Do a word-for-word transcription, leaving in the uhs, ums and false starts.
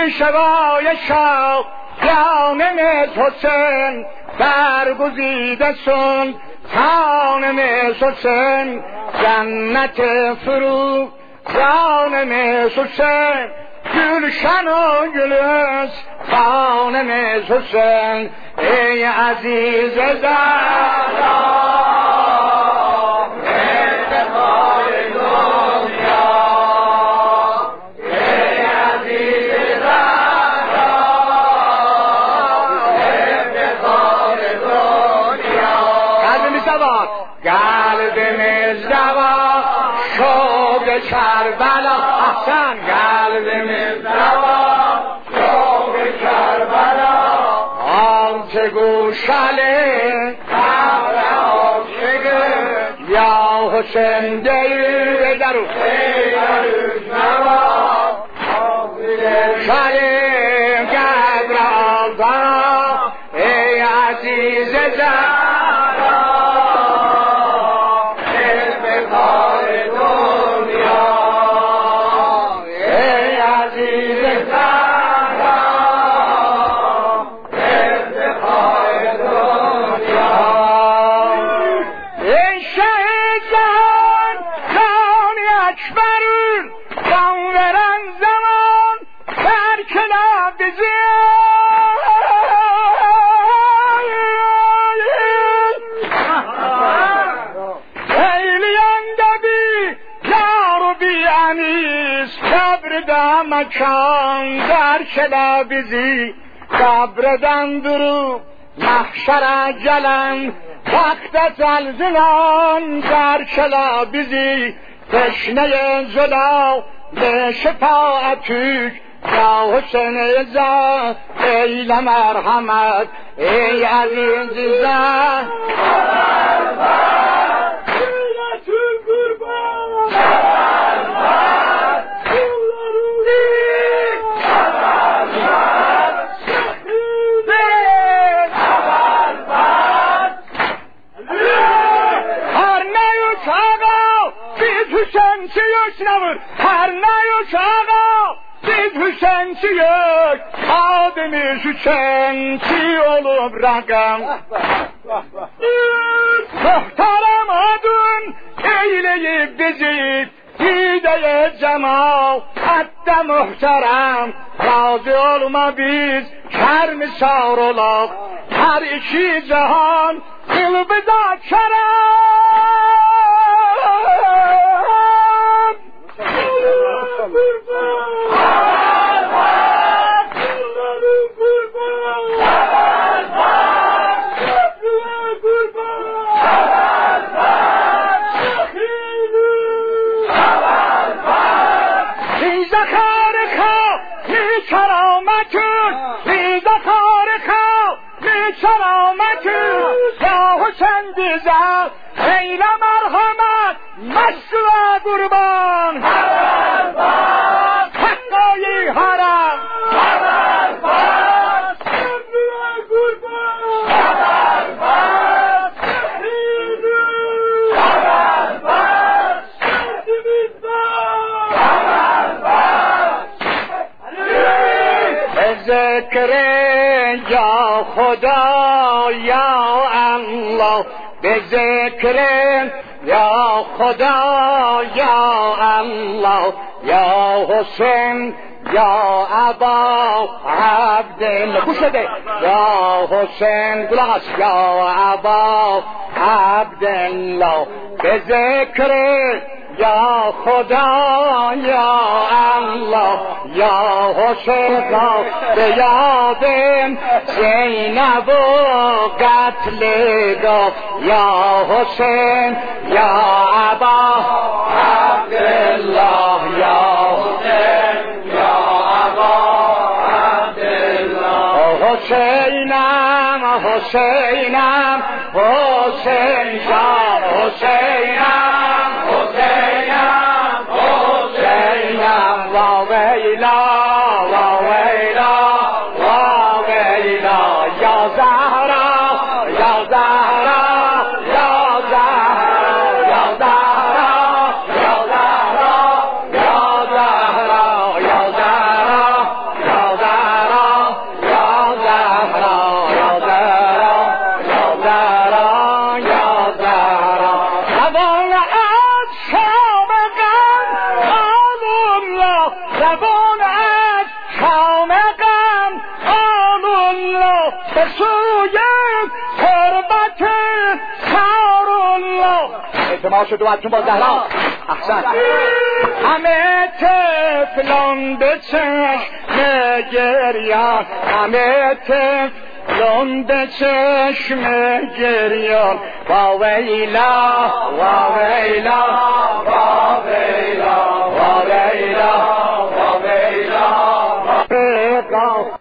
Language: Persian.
پیشوای شاه جانم حسین برگزیده سن جانم حسین جنت فرو جانم حسین گلشن و گلش جانم حسین ای عزیز زهرا قلب مزدوا شوق کربلا احسن قلب مزدوا شوق کربلا آنچه گوشله قبر عاشقه یا حسین دیر درو شلیم قبر آزا ای عزیز زن مکان در کلابیزی قبردن درو محشر جلن وقت زلزلان در کلابیزی تشنه جلا به شفاعتک یا حسین ازا ایل مرحمت ای عزیز زن هر نیوش آقا دید حسین چیک آدمی شوچن چی olup رقم محترم adın eyleyip bizi hideye cemal hatta muhterem razı olma biz kermisar olak her iki cihan kılbıda kerem ایل مرحمت مشروع قربان حقای حرم ذکر یا خدا یا الله به ذکر یا خدا یا الله یا حسین یا ابا عبدالله گوش بده یا حسین گلاس یا ابا عبدالله به ذکر یا خدا یا الله یا حسین به یاد زینب و قتل دا یا حسین یا ابا عبدالله یا حسین یا ابا عبدالله حسینم حسینم حسین شاه حسینم ویلا و ویلا و ویلا یا زهرا یا زهرا یا زهرا یا زهرا یا زهرا یا زهرا یا زهرا یا به سوی تربت سارالله. اعتماد شد دوتون با زهرا. احسن. همه طفلان به چشم گریان، همه طفلان به چشم گریان. وا ویلا وا ویلا وا ویلا